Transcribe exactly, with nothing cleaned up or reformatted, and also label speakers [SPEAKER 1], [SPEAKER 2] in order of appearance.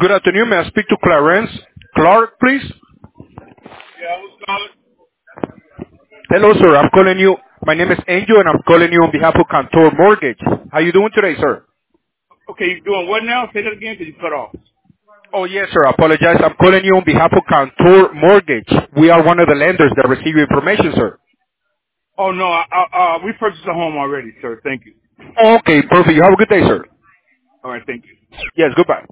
[SPEAKER 1] Good afternoon. May I speak to Clarence Clark, please?
[SPEAKER 2] Yeah, I was calling.
[SPEAKER 1] Hello, sir. I'm calling you. My name is Angel, and I'm calling you on behalf of Cantor Mortgage. How you doing today, sir?
[SPEAKER 2] Okay, you doing what now? Say that again, because you cut off.
[SPEAKER 1] Oh, yes, sir. I apologize. I'm calling you on behalf of Cantor Mortgage. We are one of the lenders that receive your information, sir.
[SPEAKER 2] Oh, no, I, I, uh, we purchased a home already, sir. Thank you.
[SPEAKER 1] Okay, perfect. You have a good day, sir.
[SPEAKER 2] All right, thank you.
[SPEAKER 1] Yes, goodbye.